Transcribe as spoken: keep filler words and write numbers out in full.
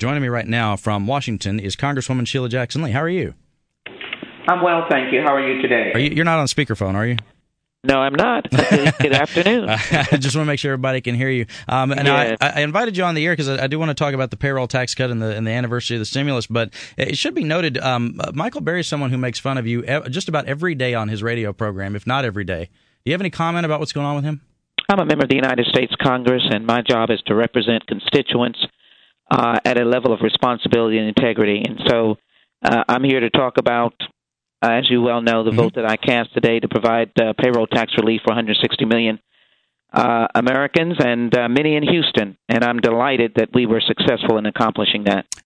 Joining me right now from Washington is Congresswoman Sheila Jackson Lee. How are you? I'm well, thank you. How are you today? Are you you're not on speakerphone, are you? No, I'm not. Good afternoon. I just want to make sure everybody can hear you. Um, and yes. I, I invited you on the air because I, I do want to talk about the payroll tax cut and the and the anniversary of the stimulus. But it should be noted, um, Michael Berry is someone who makes fun of you just about every day on his radio program, if not every day. Do you have any comment about what's going on with him? I'm a member of the United States Congress, and my job is to represent constituents uh, at a level of responsibility and integrity. And so uh, I'm here to talk about, uh, as you well know, the mm-hmm. vote that I cast today to provide uh, payroll tax relief for one hundred sixty million uh, Americans and uh, many in Houston. And I'm delighted that we were successful in accomplishing that.